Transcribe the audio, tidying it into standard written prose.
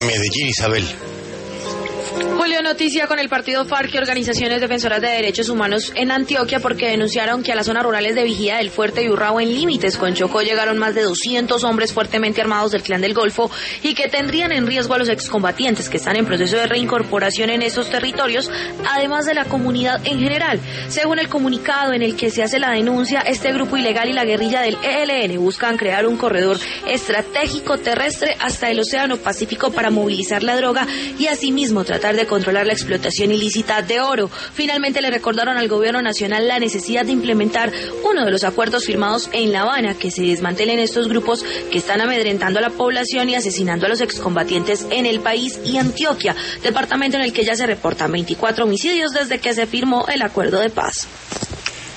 Medellín, Isabel. Julio, noticia con el partido FARC y organizaciones defensoras de derechos humanos en Antioquia porque denunciaron que a las zonas rurales de Vigía del Fuerte y Urrao en límites con Chocó llegaron más de 200 hombres fuertemente armados del Clan del Golfo y que tendrían en riesgo a los excombatientes que están en proceso de reincorporación en esos territorios, además de la comunidad en general. Según el comunicado en el que se hace la denuncia, este grupo ilegal y la guerrilla del ELN buscan crear un corredor estratégico terrestre hasta el Océano Pacífico para movilizar la droga y asimismo tratar de controlar la explotación ilícita de oro. Finalmente le recordaron al gobierno nacional la necesidad de implementar uno de los acuerdos firmados en La Habana, que se desmantelen estos grupos que están amedrentando a la población y asesinando a los excombatientes en el país y Antioquia, departamento en el que ya se reportan 24 homicidios desde que se firmó el acuerdo de paz.